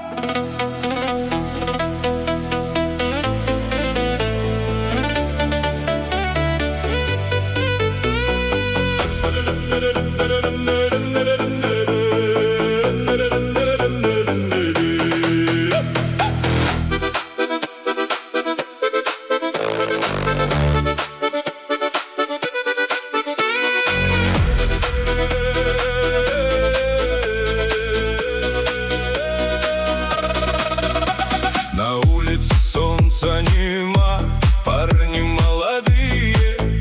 На улице солнца нема, парни молодые.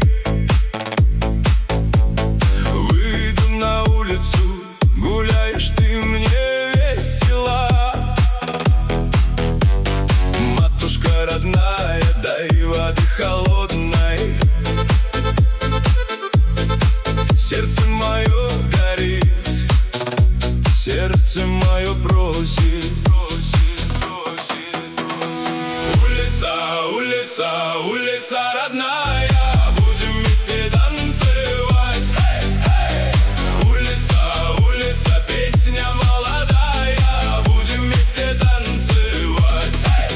Выйду на улицу, гуляешь ты мне весела. Матушка родная, дай воды холодной. Сердце мое горит, сердце мое просит. Улица, улица родная, будем вместе танцевать. Улица, улица, песня молодая, будем вместе танцевать.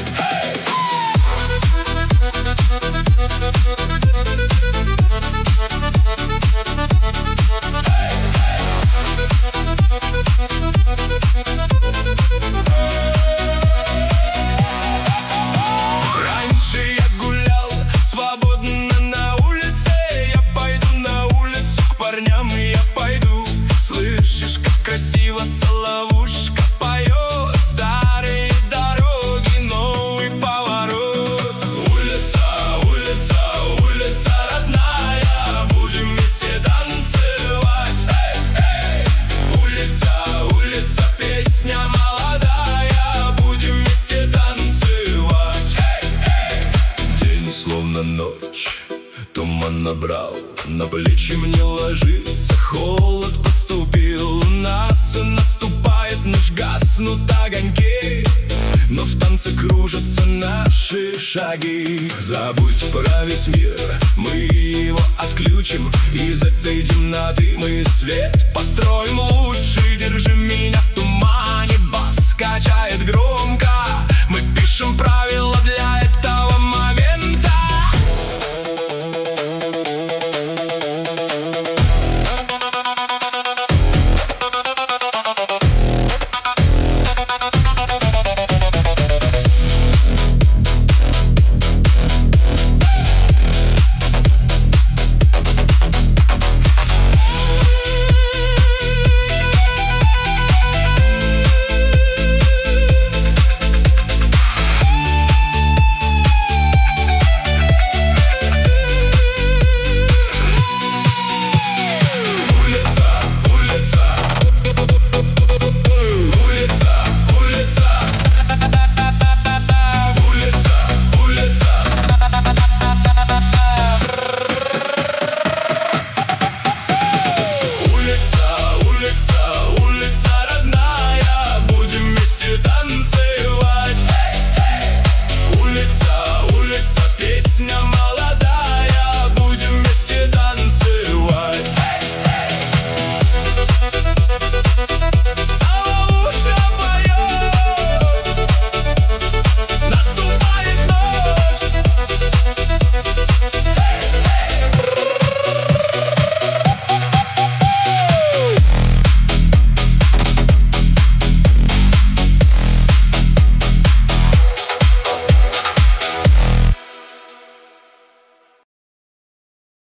Красиво соловушка поет, старые дороги, новый поворот. Улица, улица, улица родная, будем вместе танцевать. Улица, улица, песня молодая, будем вместе танцевать. День словно ночь, туман набрал, на плечи мне ложится, холод подступил. Нас наступает ночь, гаснут огоньки, но в танце кружатся наши шаги. Забудь про весь мир, мы его отключим. Из этой темноты мы свет построим лучший.